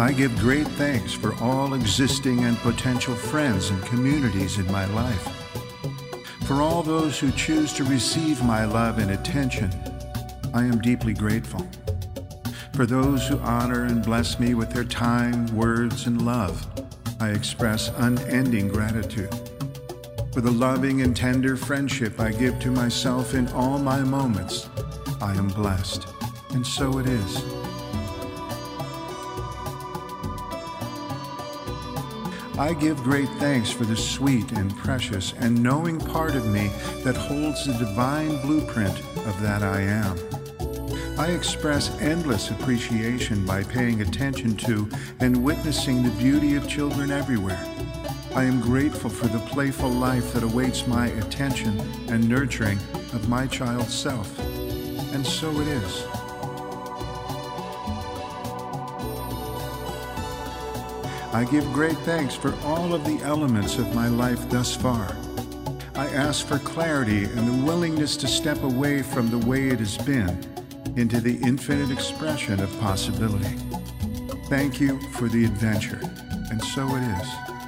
I give great thanks for all existing and potential friends and communities in my life. For all those who choose to receive my love and attention, I am deeply grateful. For those who honor and bless me with their time, words, and love, I express unending gratitude. For the loving and tender friendship I give to myself in all my moments, I am blessed, and so it is. I give great thanks for the sweet and precious and knowing part of me that holds the divine blueprint of that I am. I express endless appreciation by paying attention to and witnessing the beauty of children everywhere. I am grateful for the playful life that awaits my attention and nurturing of my child self. And so it is. I give great thanks for all of the elements of my life thus far. I ask for clarity and the willingness to step away from the way it has been into the infinite expression of possibility. Thank you for the adventure, and so it is.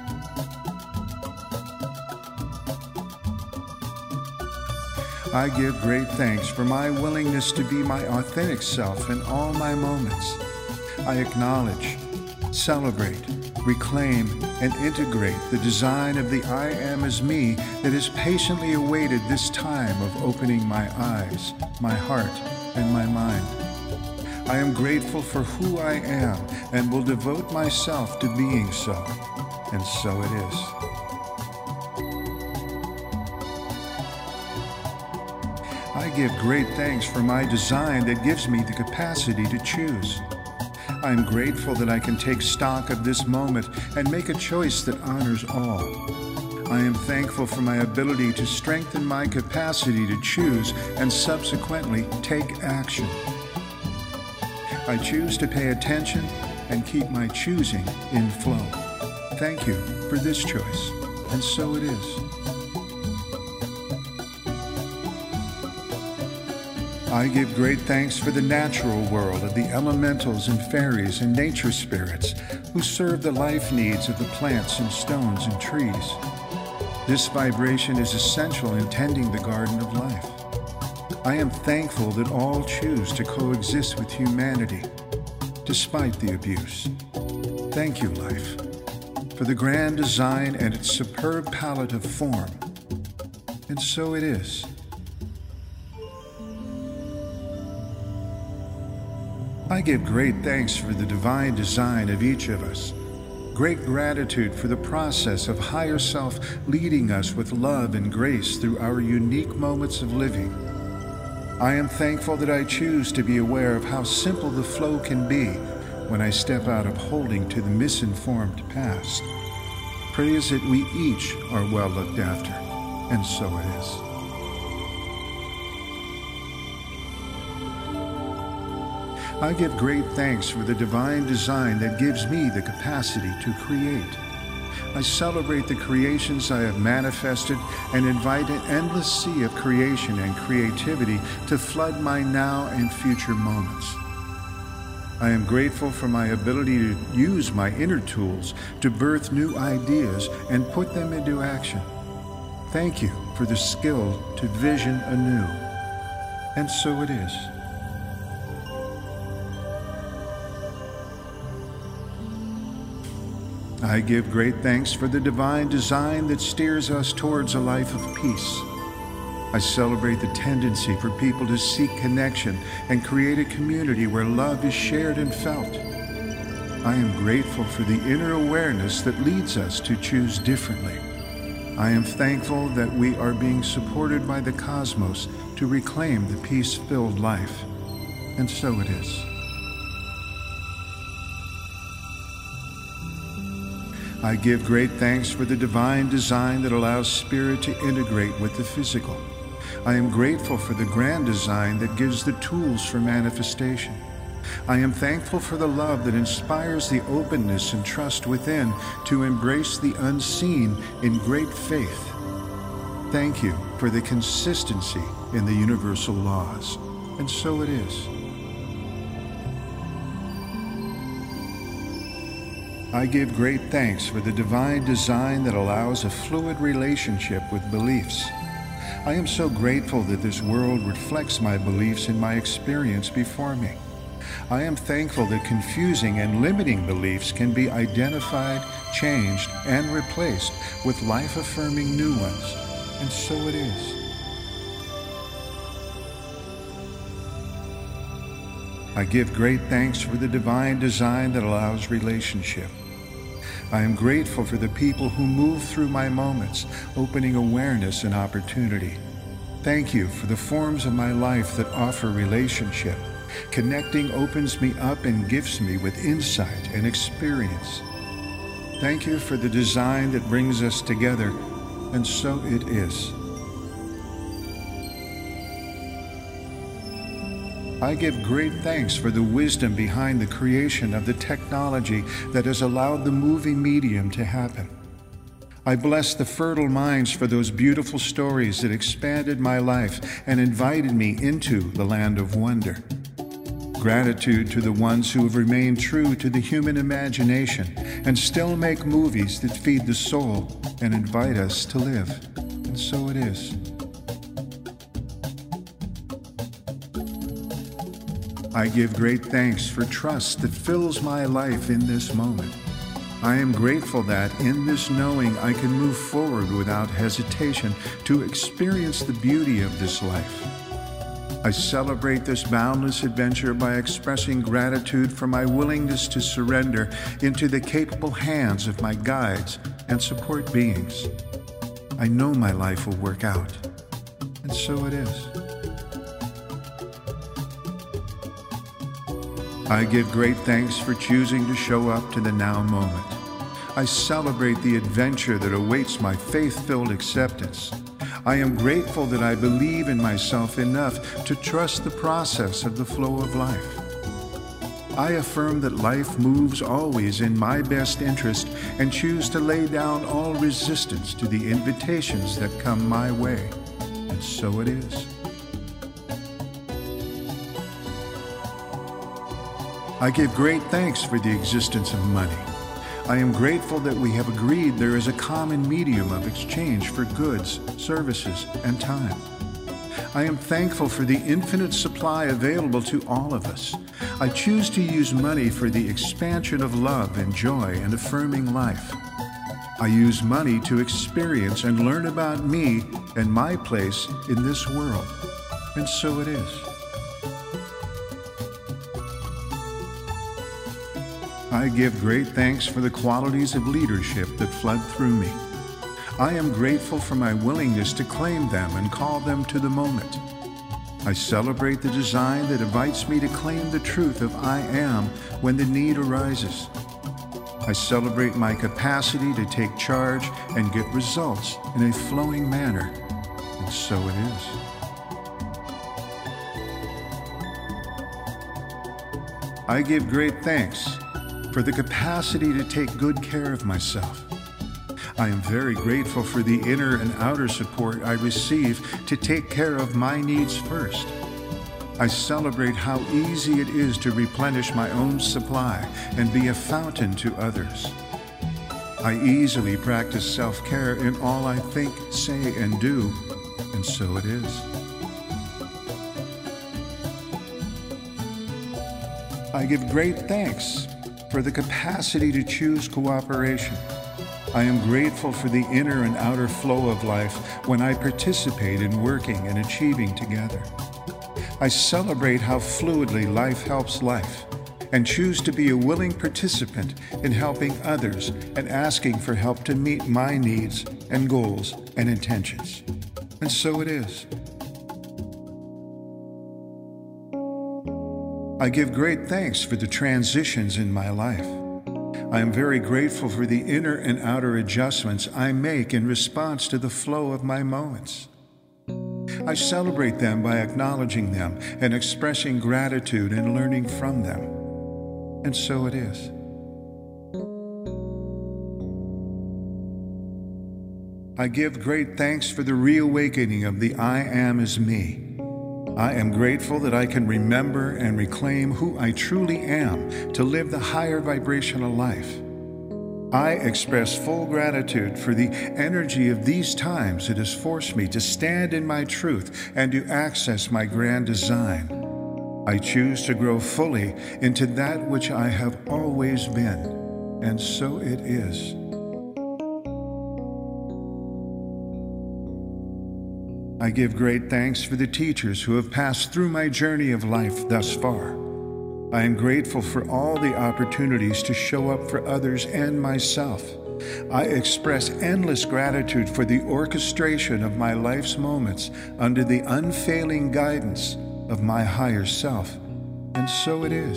I give great thanks for my willingness to be my authentic self in all my moments. I acknowledge, celebrate, reclaim, and integrate the design of the I Am as Me that has patiently awaited this time of opening my eyes, my heart, and my mind. I am grateful for who I am and will devote myself to being so, and so it is. I give great thanks for my design that gives me the capacity to choose. I am grateful that I can take stock of this moment and make a choice that honors all. I am thankful for my ability to strengthen my capacity to choose and subsequently take action. I choose to pay attention and keep my choosing in flow. Thank you for this choice, and so it is. I give great thanks for the natural world of the elementals and fairies and nature spirits who serve the life needs of the plants and stones and trees. This vibration is essential in tending the garden of life. I am thankful that all choose to coexist with humanity, despite the abuse. Thank you, life, for the grand design and its superb palette of form. And so it is. I give great thanks for the divine design of each of us. Great gratitude for the process of higher self leading us with love and grace through our unique moments of living. I am thankful that I choose to be aware of how simple the flow can be when I step out of holding to the misinformed past. Praise that we each are well looked after, and so it is. I give great thanks for the divine design that gives me the capacity to create. I celebrate the creations I have manifested and invite an endless sea of creation and creativity to flood my now and future moments. I am grateful for my ability to use my inner tools to birth new ideas and put them into action. Thank you for the skill to vision anew. And so it is. I give great thanks for the divine design that steers us towards a life of peace. I celebrate the tendency for people to seek connection and create a community where love is shared and felt. I am grateful for the inner awareness that leads us to choose differently. I am thankful that we are being supported by the cosmos to reclaim the peace-filled life. And so it is. I give great thanks for the divine design that allows spirit to integrate with the physical. I am grateful for the grand design that gives the tools for manifestation. I am thankful for the love that inspires the openness and trust within to embrace the unseen in great faith. Thank you for the consistency in the universal laws. And so it is. I give great thanks for the divine design that allows a fluid relationship with beliefs. I am so grateful that this world reflects my beliefs in my experience before me. I am thankful that confusing and limiting beliefs can be identified, changed, and replaced with life-affirming new ones. And so it is. I give great thanks for the divine design that allows relationship. I am grateful for the people who move through my moments, opening awareness and opportunity. Thank you for the forms of my life that offer relationship. Connecting opens me up and gifts me with insight and experience. Thank you for the design that brings us together, and so it is. I give great thanks for the wisdom behind the creation of the technology that has allowed the movie medium to happen. I bless the fertile minds for those beautiful stories that expanded my life and invited me into the land of wonder. Gratitude to the ones who have remained true to the human imagination and still make movies that feed the soul and invite us to live. And so it is. I give great thanks for trust that fills my life in this moment. I am grateful that in this knowing I can move forward without hesitation to experience the beauty of this life. I celebrate this boundless adventure by expressing gratitude for my willingness to surrender into the capable hands of my guides and support beings. I know my life will work out, and so it is. I give great thanks for choosing to show up to the now moment. I celebrate the adventure that awaits my faith-filled acceptance. I am grateful that I believe in myself enough to trust the process of the flow of life. I affirm that life moves always in my best interest and choose to lay down all resistance to the invitations that come my way. And so it is. I give great thanks for the existence of money. I am grateful that we have agreed there is a common medium of exchange for goods, services, and time. I am thankful for the infinite supply available to all of us. I choose to use money for the expansion of love and joy and affirming life. I use money to experience and learn about me and my place in this world. And so it is. I give great thanks for the qualities of leadership that flood through me. I am grateful for my willingness to claim them and call them to the moment. I celebrate the design that invites me to claim the truth of I am when the need arises. I celebrate my capacity to take charge and get results in a flowing manner, and so it is. I give great thanks for the capacity to take good care of myself. I am very grateful for the inner and outer support I receive to take care of my needs first. I celebrate how easy it is to replenish my own supply and be a fountain to others. I easily practice self-care in all I think, say, and do, and so it is. I give great thanks for the capacity to choose cooperation. I am grateful for the inner and outer flow of life when I participate in working and achieving together. I celebrate how fluidly life helps life and choose to be a willing participant in helping others and asking for help to meet my needs and goals and intentions. And so it is. I give great thanks for the transitions in my life. I am very grateful for the inner and outer adjustments I make in response to the flow of my moments. I celebrate them by acknowledging them and expressing gratitude and learning from them. And so it is. I give great thanks for the reawakening of the I am as me. I am grateful that I can remember and reclaim who I truly am to live the higher vibrational life. I express full gratitude for the energy of these times that has forced me to stand in my truth and to access my grand design. I choose to grow fully into that which I have always been, and so it is. I give great thanks for the teachers who have passed through my journey of life thus far. I am grateful for all the opportunities to show up for others and myself. I express endless gratitude for the orchestration of my life's moments under the unfailing guidance of my higher self, and so it is.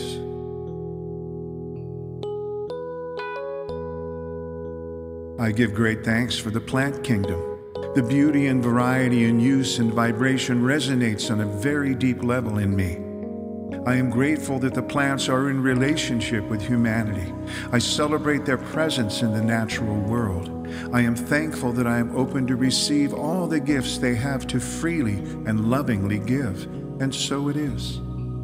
I give great thanks for the plant kingdom. The beauty and variety in use and vibration resonates on a very deep level in me. I am grateful that the plants are in relationship with humanity. I celebrate their presence in the natural world. I am thankful that I am open to receive all the gifts they have to freely and lovingly give, and so it is.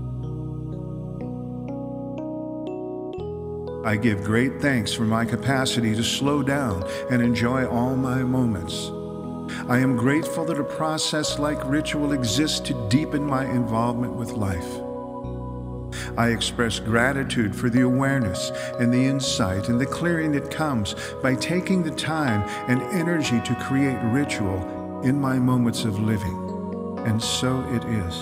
I give great thanks for my capacity to slow down and enjoy all my moments. I am grateful that a process like ritual exists to deepen my involvement with life. I express gratitude for the awareness and the insight and the clearing that comes by taking the time and energy to create ritual in my moments of living, and so it is.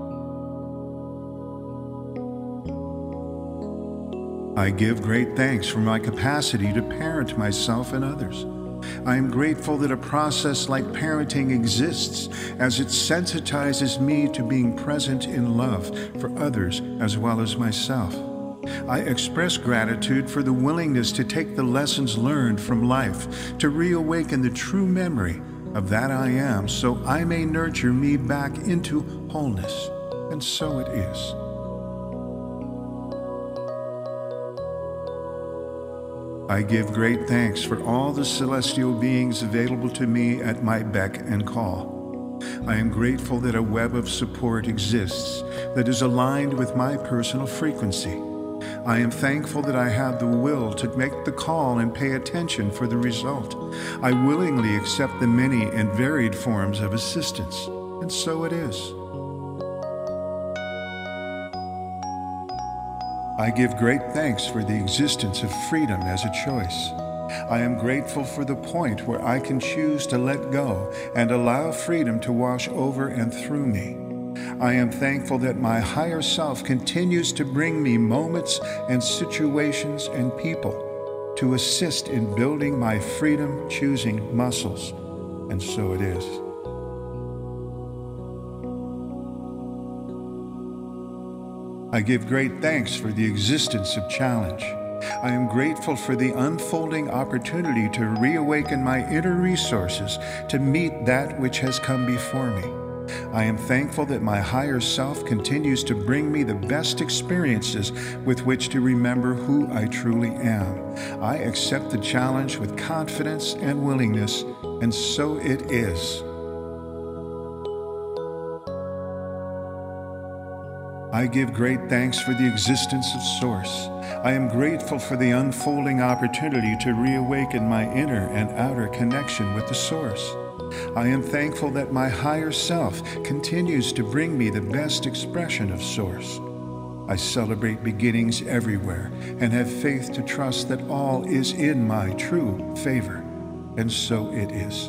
I give great thanks for my capacity to parent myself and others. I am grateful that a process like parenting exists, as it sensitizes me to being present in love for others as well as myself. I express gratitude for the willingness to take the lessons learned from life to reawaken the true memory of that I am, so I may nurture me back into wholeness, and so it is. I give great thanks for all the celestial beings available to me at my beck and call. I am grateful that a web of support exists that is aligned with my personal frequency. I am thankful that I have the will to make the call and pay attention for the result. I willingly accept the many and varied forms of assistance, and so it is. I give great thanks for the existence of freedom as a choice. I am grateful for the point where I can choose to let go and allow freedom to wash over and through me. I am thankful that my higher self continues to bring me moments and situations and people to assist in building my freedom-choosing muscles, and so it is. I give great thanks for the existence of challenge. I am grateful for the unfolding opportunity to reawaken my inner resources to meet that which has come before me. I am thankful that my higher self continues to bring me the best experiences with which to remember who I truly am. I accept the challenge with confidence and willingness, and so it is. I give great thanks for the existence of Source. I am grateful for the unfolding opportunity to reawaken my inner and outer connection with the Source. I am thankful that my higher self continues to bring me the best expression of Source. I celebrate beginnings everywhere and have faith to trust that all is in my true favor, and so it is.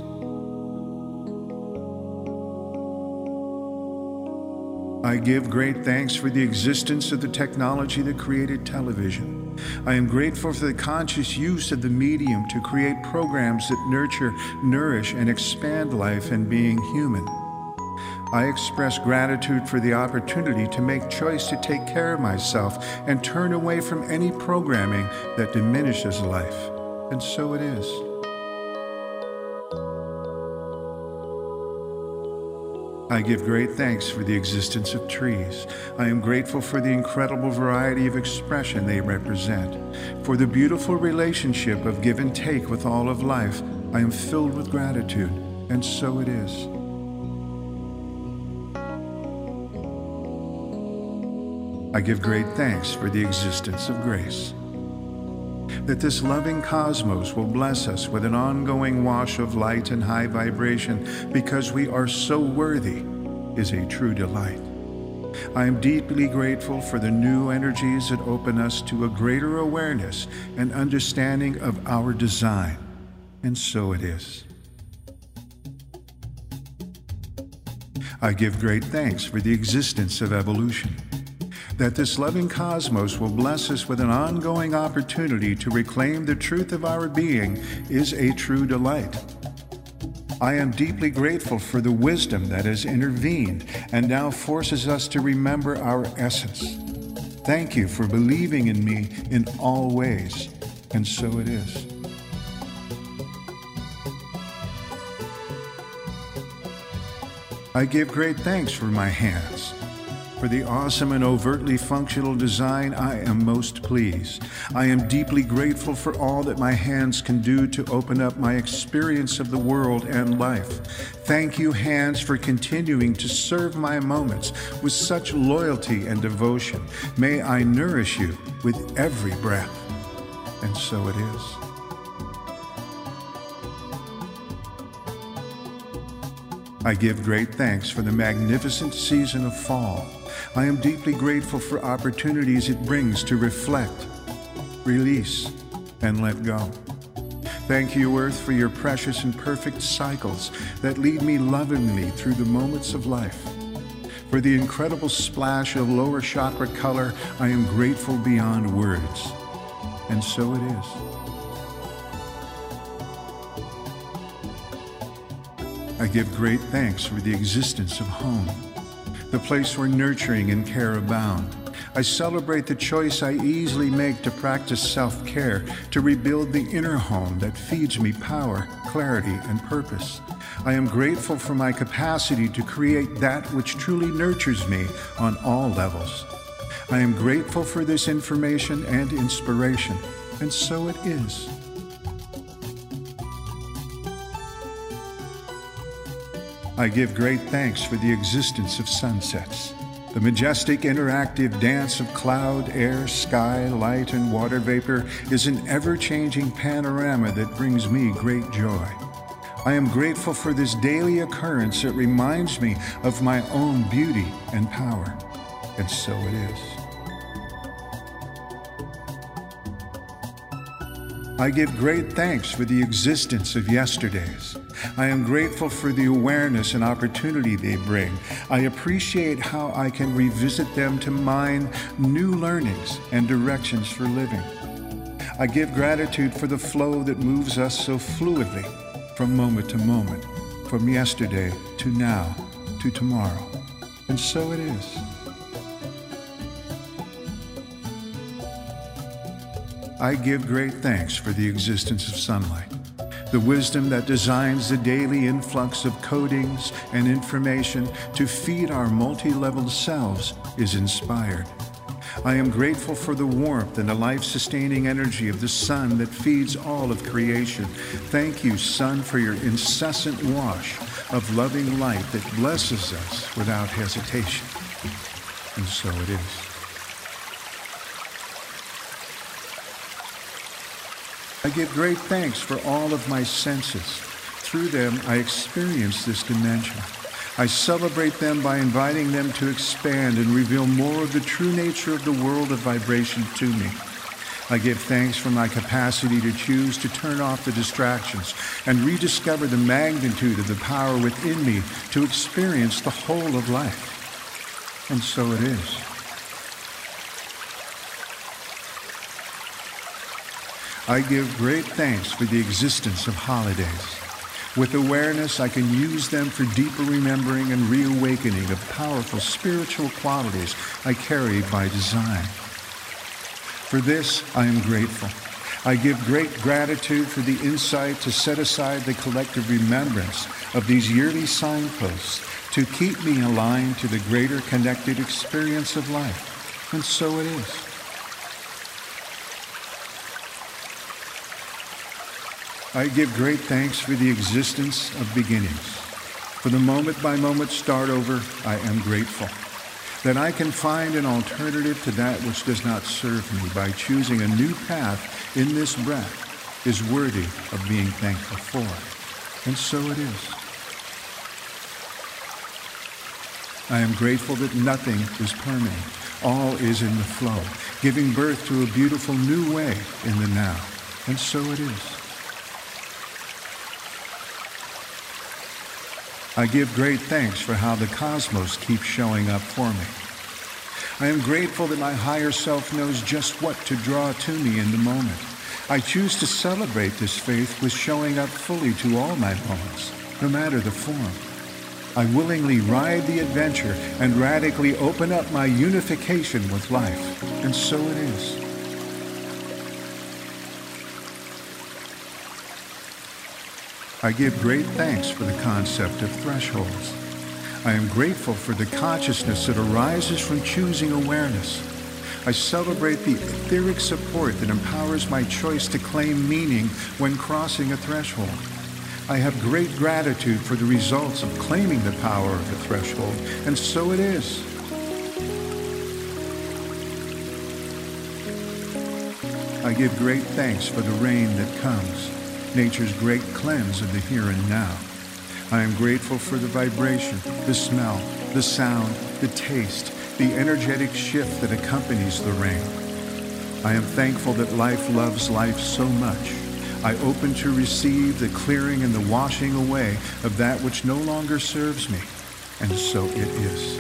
I give great thanks for the existence of the technology that created television. I am grateful for the conscious use of the medium to create programs that nurture, nourish, and expand life and being human. I express gratitude for the opportunity to make choice to take care of myself and turn away from any programming that diminishes life, and so it is. I give great thanks for the existence of trees. I am grateful for the incredible variety of expression they represent. For the beautiful relationship of give and take with all of life, I am filled with gratitude, and so it is. I give great thanks for the existence of grace. that this loving cosmos will bless us with an ongoing wash of light and high vibration because we are so worthy is a true delight. I am deeply grateful for the new energies that open us to a greater awareness and understanding of our design, and so it is. I give great thanks for the existence of evolution, that this loving cosmos will bless us with an ongoing opportunity to reclaim the truth of our being is a true delight. I am deeply grateful for the wisdom that has intervened and now forces us to remember our essence. Thank you for believing in me in all ways, and so it is. I give great thanks for my hands. For the awesome and overtly functional design, I am most pleased. I am deeply grateful for all that my hands can do to open up my experience of the world and life. Thank you, hands, for continuing to serve my moments with such loyalty and devotion. May I nourish you with every breath. And so it is. I give great thanks for the magnificent season of fall. I am deeply grateful for opportunities it brings to reflect, release, and let go. Thank you, Earth, for your precious and perfect cycles that lead me lovingly through the moments of life. For the incredible splash of lower chakra color, I am grateful beyond words. And so it is. I give great thanks for the existence of home, the place where nurturing and care abound. I celebrate the choice I easily make to practice self-care, to rebuild the inner home that feeds me power, clarity, and purpose. I am grateful for my capacity to create that which truly nurtures me on all levels. I am grateful for this information and inspiration, and so it is. I give great thanks for the existence of sunsets, the majestic interactive dance of cloud, air, sky, light, and water vapor is an ever-changing panorama that brings me great joy. I am grateful for this daily occurrence that reminds me of my own beauty and power, and so it is. I give great thanks for the existence of yesterdays. I am grateful for the awareness and opportunity they bring. I appreciate how I can revisit them to mine new learnings and directions for living. I give gratitude for the flow that moves us so fluidly from moment to moment, from yesterday to now to tomorrow. And so it is. I give great thanks for the existence of sunlight. The wisdom that designs the daily influx of codings and information to feed our multi-leveled selves is inspired. I am grateful for the warmth and the life-sustaining energy of the sun that feeds all of creation. Thank you, sun, for your incessant wash of loving light that blesses us without hesitation. And so it is. I give great thanks for all of my senses. Through them, I experience this dimension. I celebrate them by inviting them to expand and reveal more of the true nature of the world of vibration to me. I give thanks for my capacity to choose to turn off the distractions and rediscover the magnitude of the power within me to experience the whole of life. And so it is. I give great thanks for the existence of holidays. With awareness, I can use them for deeper remembering and reawakening of powerful spiritual qualities I carry by design. For this, I am grateful. I give great gratitude for the insight to set aside the collective remembrance of these yearly signposts to keep me aligned to the greater connected experience of life. And so it is. I give great thanks for the existence of beginnings. For the moment-by-moment start over, I am grateful. that I can find an alternative to that which does not serve me by choosing a new path in this breath is worthy of being thankful for. And so it is. I am grateful that nothing is permanent. All is in the flow, giving birth to a beautiful new way in the now. And so it is. I give great thanks for how the cosmos keeps showing up for me. I am grateful that my higher self knows just what to draw to me in the moment. I choose to celebrate this faith with showing up fully to all my moments, no matter the form. I willingly ride the adventure and radically open up my unification with life, and so it is. I give great thanks for the concept of thresholds. I am grateful for the consciousness that arises from choosing awareness. I celebrate the etheric support that empowers my choice to claim meaning when crossing a threshold. I have great gratitude for the results of claiming the power of the threshold, and so it is. I give great thanks for the rain that comes, nature's great cleanse of the here and now. I am grateful for the vibration, the smell, the sound, the taste, the energetic shift that accompanies the rain. I am thankful that life loves life so much. I open to receive the clearing and the washing away of that which no longer serves me, and so it is.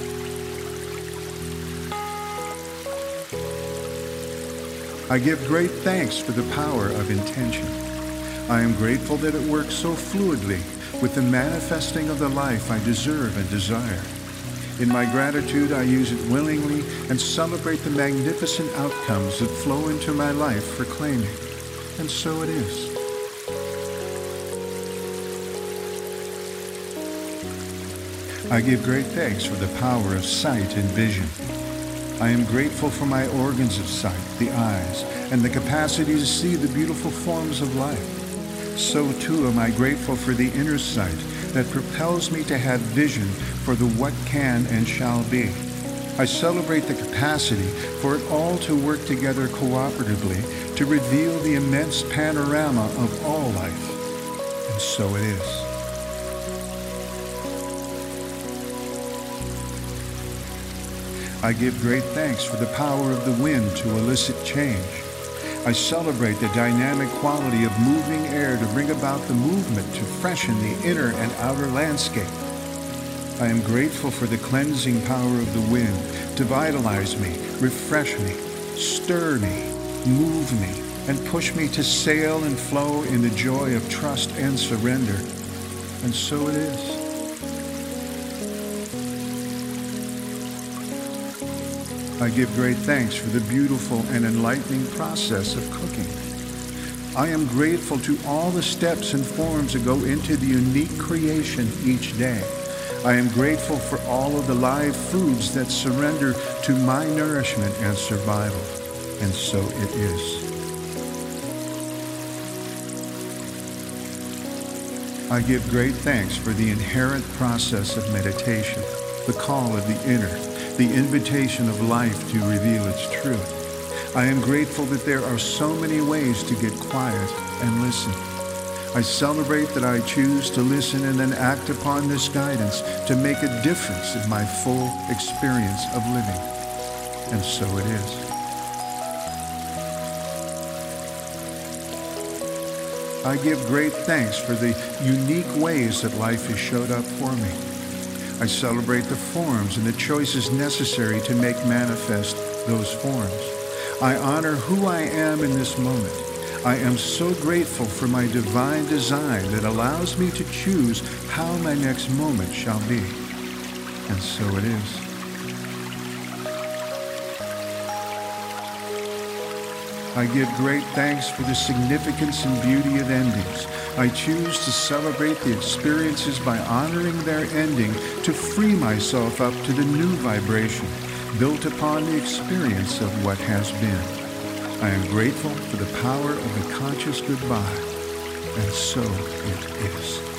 I give great thanks for the power of intention. I am grateful that it works so fluidly with the manifesting of the life I deserve and desire. In my gratitude, I use it willingly and celebrate the magnificent outcomes that flow into my life for claiming, and so it is. I give great thanks for the power of sight and vision. I am grateful for my organs of sight, the eyes, and the capacity to see the beautiful forms of life. So too am I grateful for the inner sight that propels me to have vision for the what can and shall be. I celebrate the capacity for it all to work together cooperatively to reveal the immense panorama of all life. And so it is. I give great thanks for the power of the wind to elicit change. I celebrate the dynamic quality of moving air to bring about the movement to freshen the inner and outer landscape. I am grateful for the cleansing power of the wind to vitalize me, refresh me, stir me, move me, and push me to sail and flow in the joy of trust and surrender. And so it is. I give great thanks for the beautiful and enlightening process of cooking. I am grateful to all the steps and forms that go into the unique creation each day. I am grateful for all of the live foods that surrender to my nourishment and survival. And so it is. I give great thanks for the inherent process of meditation, the call of the inner, the invitation of life to reveal its truth. I am grateful that there are so many ways to get quiet and listen. I celebrate that I choose to listen and then act upon this guidance to make a difference in my full experience of living. And so it is. I give great thanks for the unique ways that life has showed up for me. I celebrate the forms and the choices necessary to make manifest those forms. I honor who I am in this moment. I am so grateful for my divine design that allows me to choose how my next moment shall be. And so it is. I give great thanks for the significance and beauty of endings. I choose to celebrate the experiences by honoring their ending to free myself up to the new vibration built upon the experience of what has been. I am grateful for the power of the conscious goodbye, and so it is.